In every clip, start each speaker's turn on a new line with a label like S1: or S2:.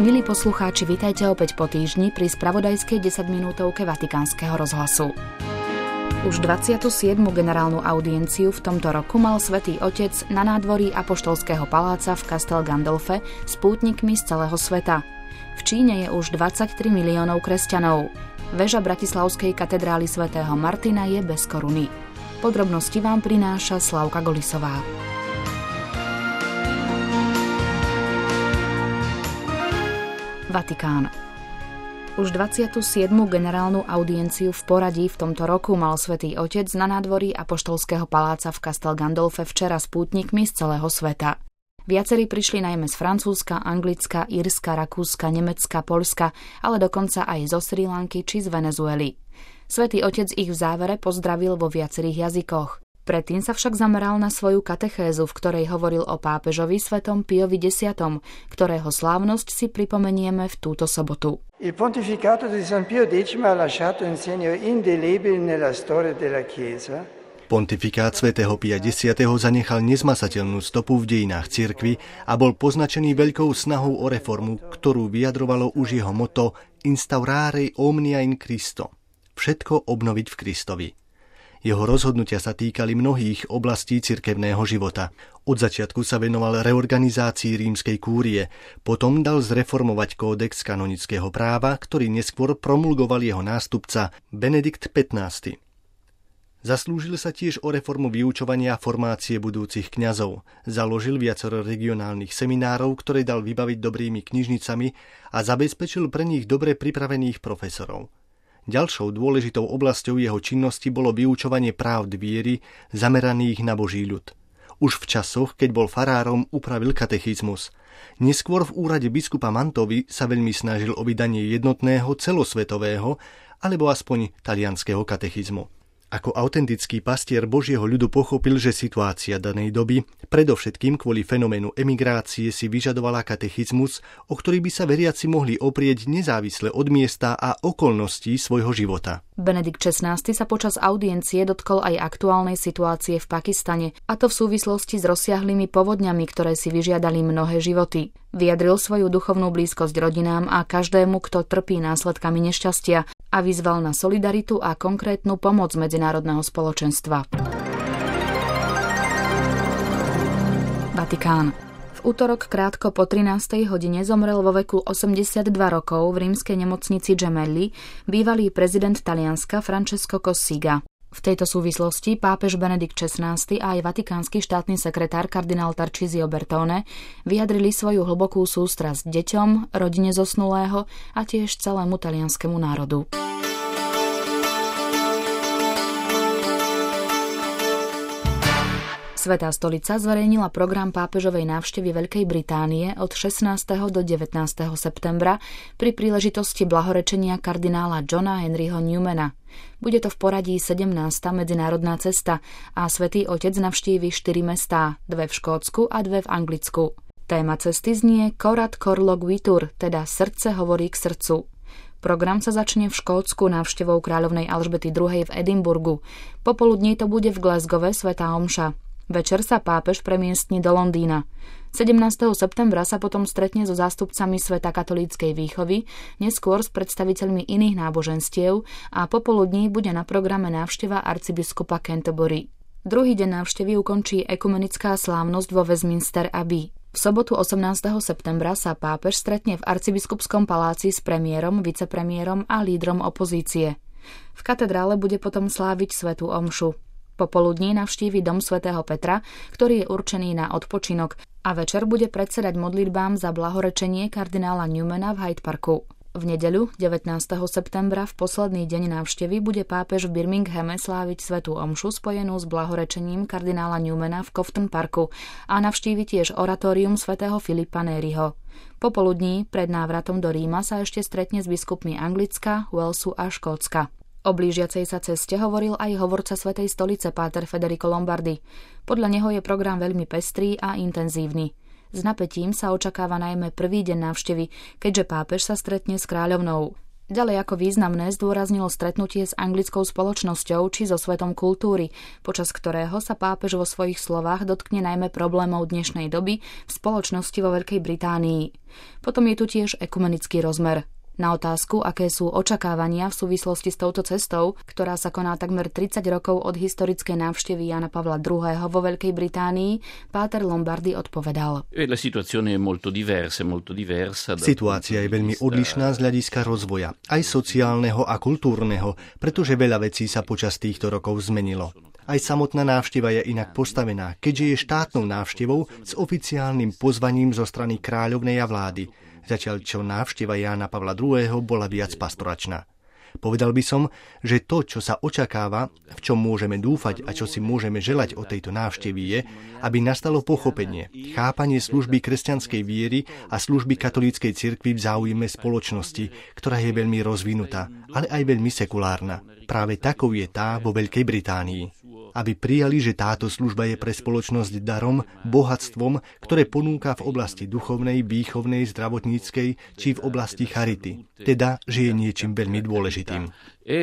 S1: Milí poslucháči, vitajte opäť po týždni pri spravodajskej 10-minútovke Vatikánskeho rozhlasu. Už 27. generálnu audienciu v tomto roku mal Svätý Otec na nádvorí Apoštolského paláca v Castel Gandolfe s pútnikmi z celého sveta. V Číne je už 23 miliónov kresťanov. Veža bratislavskej katedrály svätého Martina je bez koruny. Podrobnosti vám prináša Slavka Golisová. Vatikán. Už 27. generálnu audienciu v poradí v tomto roku mal Svätý Otec na nádvorí Apoštolského paláca v Castel Gandolfe včera s pútnikmi z celého sveta. Viacerí prišli najmä z Francúzska, Anglicka, Írska, Rakúska, Nemecka, Poľska, ale dokonca aj zo Srí Lanky či z Venezuely. Svätý Otec ich v závere pozdravil vo viacerých jazykoch. Predtým sa však zameral na svoju katechézu, v ktorej hovoril o pápežovi svätom Piovi X, ktorého slávnosť si pripomenieme v túto sobotu.
S2: Il pontificato di San Pio X ha lasciato un segno indelebile nella storia della Chiesa.
S3: Pontifikát svätého Pia X zanechal nezmasateľnú stopu v dejinách cirkvi a bol poznačený veľkou snahou o reformu, ktorú vyjadrovalo už jeho motto Instaurare omnia in Christo. Všetko obnoviť v Kristovi. Jeho rozhodnutia sa týkali mnohých oblastí cirkevného života. Od začiatku sa venoval reorganizácii rímskej kúrie, potom dal zreformovať kódex kanonického práva, ktorý neskôr promulgoval jeho nástupca Benedikt XV. Zaslúžil sa tiež o reformu vyučovania a formácie budúcich kňazov. Založil viacero regionálnych seminárov, ktoré dal vybaviť dobrými knižnicami a zabezpečil pre nich dobre pripravených profesorov. Ďalšou dôležitou oblasťou jeho činnosti bolo vyučovanie práv viery zameraných na Boží ľud. Už v časoch, keď bol farárom, upravil katechizmus. Neskôr v úrade biskupa Mantovy sa veľmi snažil o vydanie jednotného, celosvetového alebo aspoň talianskeho katechizmu. Ako autentický pastier Božieho ľudu pochopil, že situácia danej doby, predovšetkým kvôli fenoménu emigrácie, si vyžadovala katechizmus, o ktorý by sa veriaci mohli oprieť nezávisle od miesta a okolností svojho života.
S1: Benedikt XVI sa počas audiencie dotkol aj aktuálnej situácie v Pakistane, a to v súvislosti s rozsiahlými povodňami, ktoré si vyžiadali mnohé životy. Vyjadril svoju duchovnú blízkosť rodinám a každému, kto trpí následkami nešťastia, a vyzval na solidaritu a konkrétnu pomoc medzinárodného spoločenstva. Vatikán. V útorok krátko po 13. hodine zomrel vo veku 82 rokov v rímskej nemocnici Gemelli bývalý prezident Talianska Francesco Cossiga. V tejto súvislosti pápež Benedikt XVI a aj vatikánsky štátny sekretár kardinál Tarcísio Bertone vyjadrili svoju hlbokú sústrasť deťom, rodine zosnulého a tiež celému talianskému národu. Svätá stolica zverejnila program pápežovej návštevy Veľkej Británie od 16. do 19. septembra pri príležitosti blahorečenia kardinála Johna Henryho Newmana. Bude to v poradí 17. medzinárodná cesta a Svätý Otec navštívi 4 mestá, 2 v Škótsku a 2 v Anglicku. Téma cesty znie Corat cor loquitur, teda srdce hovorí k srdcu. Program sa začne v Škótsku návštevou kráľovnej Alžbety II. V Edinburgu. Popoludní to bude v Glasgowe svätá omša. Večer sa pápež premiestni do Londýna. 17. septembra sa potom stretne so zástupcami Sveta katolíckej výchovy, neskôr s predstaviteľmi iných náboženstiev a popoludní bude na programe návšteva arcibiskupa Canterbury. Druhý deň návštevy ukončí ekumenická slávnosť vo Westminster Abbey. V sobotu 18. septembra sa pápež stretne v arcibiskupskom paláci s premiérom, vicepremiérom a lídrom opozície. V katedrále bude potom sláviť svätú omšu. Popoludní navštívi dom svätého Petra, ktorý je určený na odpočinok, a večer bude predsedať modlitbám za blahorečenie kardinála Newmana v Hyde Parku. V nedeľu 19. septembra v posledný deň návštevy bude pápež v Birminghame sláviť svätú omšu spojenú s blahorečením kardinála Newmana v Cofton Parku a navštívi tiež oratórium svätého Filipa Nériho. Popoludní pred návratom do Ríma sa ešte stretne s biskupmi Anglicka, Walesu a Škótska. O blížiacej sa ceste hovoril aj hovorca Svätej stolice páter Federico Lombardi. Podľa neho je program veľmi pestrý a intenzívny. S napätím sa očakáva najmä prvý deň návštevy, keďže pápež sa stretne s kráľovnou. Ďalej ako významné zdôraznilo stretnutie s anglickou spoločnosťou či so svetom kultúry, počas ktorého sa pápež vo svojich slovách dotkne najmä problémov dnešnej doby v spoločnosti vo Veľkej Británii. Potom je tu tiež ekumenický rozmer. Na otázku, aké sú očakávania v súvislosti s touto cestou, ktorá sa koná takmer 30 rokov od historickej návštevy Jána Pavla II. Vo Veľkej Británii, páter Lombardi odpovedal.
S3: Situácia je veľmi odlišná z hľadiska rozvoja, aj sociálneho a kultúrneho, pretože veľa vecí sa počas týchto rokov zmenilo. Aj samotná návšteva je inak postavená, keďže je štátnou návštevou s oficiálnym pozvaním zo strany kráľovnej a vlády, zatiaľ čo návšteva Jána Pavla II. Bola viac pastoračná. Povedal by som, že to, čo sa očakáva, v čom môžeme dúfať a čo si môžeme želať od tejto návštevy je, aby nastalo pochopenie, chápanie služby kresťanskej viery a služby katolíckej cirkvi v záujme spoločnosti, ktorá je veľmi rozvinutá, ale aj veľmi sekulárna. Práve takou je tá vo Veľkej Británii. Aby prijali, že táto služba je pre spoločnosť darom, bohatstvom, ktoré ponúka v oblasti duchovnej, výchovnej, zdravotníckej či v oblasti charity. Teda, že je niečím veľmi dôležitým.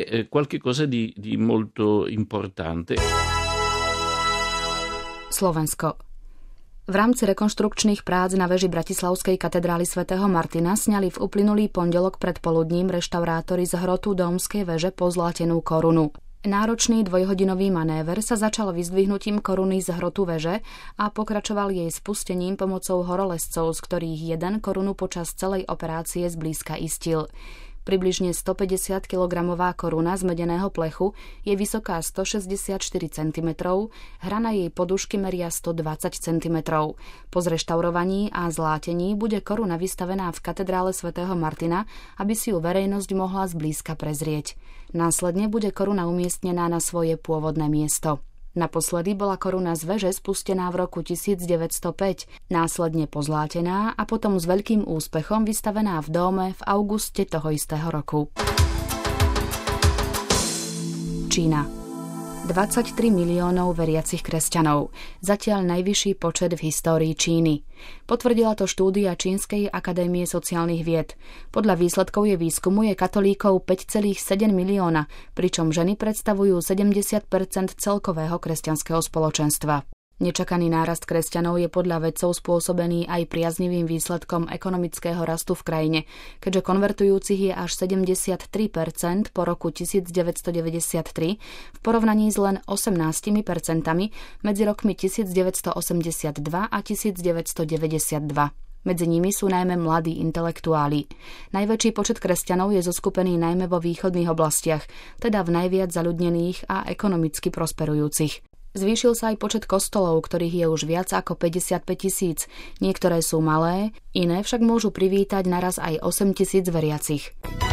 S1: Slovensko. V rámci rekonštrukčných prác na veži Bratislavskej katedrály svätého Martina sňali v uplynulý pondelok predpoludním reštaurátori z hrotu Dómskej veže pozlatenú korunu. Náročný dvojhodinový manéver sa začal vyzdvihnutím koruny z hrotu veže a pokračoval jej spustením pomocou horolezcov, z ktorých jeden korunu počas celej operácie zblízka istil. Približne 150 kg koruna z medeného plechu je vysoká 164 cm, hrana jej podušky meria 120 cm. Po zreštaurovaní a zlátení bude koruna vystavená v katedrále svätého Martina, aby si ju verejnosť mohla zblízka prezrieť. Následne bude koruna umiestnená na svoje pôvodné miesto. Naposledy bola koruna z veže spustená v roku 1905, následne pozlátená a potom s veľkým úspechom vystavená v dóme v auguste toho istého roku. Čína. 23 miliónov veriacich kresťanov, zatiaľ najvyšší počet v histórii Číny. Potvrdila to štúdia Čínskej akadémie sociálnych vied. Podľa výsledkov jej výskumu je katolíkov 5,7 milióna, pričom ženy predstavujú 70% celkového kresťanského spoločenstva. Nečakaný nárast kresťanov je podľa vedcov spôsobený aj priaznivým výsledkom ekonomického rastu v krajine, keďže konvertujúcich je až 73% po roku 1993 v porovnaní s len 18% medzi rokmi 1982 a 1992. Medzi nimi sú najmä mladí intelektuáli. Najväčší počet kresťanov je zoskupený najmä vo východných oblastiach, teda v najviac zaľudnených a ekonomicky prosperujúcich. Zvýšil sa aj počet kostolov, ktorých je už viac ako 55 000. Niektoré sú malé, iné však môžu privítať naraz aj 8 000 veriacich.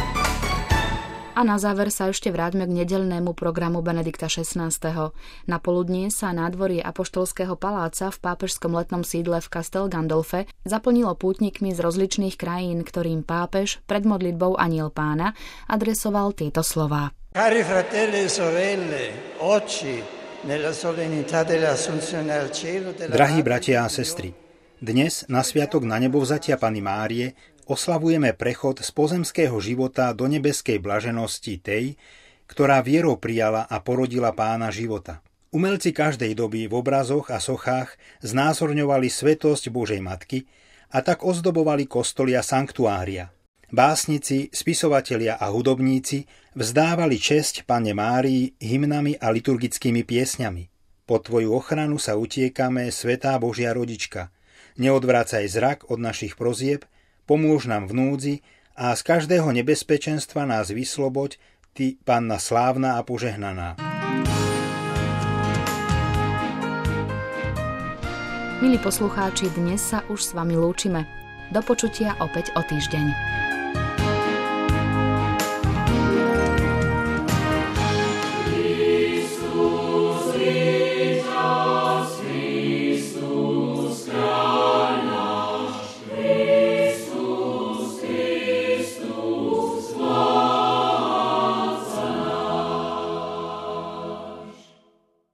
S1: A na záver sa ešte vráťme k nedeľnému programu Benedikta XVI. Na poludnie sa nádvorie Apoštolského paláca v pápežskom letnom sídle v Castel Gandolfe zaplnilo pútnikmi z rozličných krajín, ktorým pápež pred modlitbou Anjel Pána adresoval tieto slová.
S2: Cari fratelli e sorelle, oggi
S4: Drahí bratia a sestry, dnes na sviatok na nebovzatia Panny Márie oslavujeme prechod z pozemského života do nebeskej blaženosti tej, ktorá vierou prijala a porodila Pána života. Umelci každej doby v obrazoch a sochách znázorňovali svätosť Božej Matky a tak ozdobovali kostoly a sanktuária. Básnici, spisovatelia a hudobníci vzdávali česť Panne Márii hymnami a liturgickými piesňami. Pod tvoju ochranu sa utiekame, svätá Božia rodička. Neodvrácaj zrak od našich prozieb, pomôž nám v núdzi a z každého nebezpečenstva nás vysloboď, ty, Panna slávna a požehnaná.
S1: Milí poslucháči, dnes sa už s vami lúčime. Do počutia opäť o týždeň.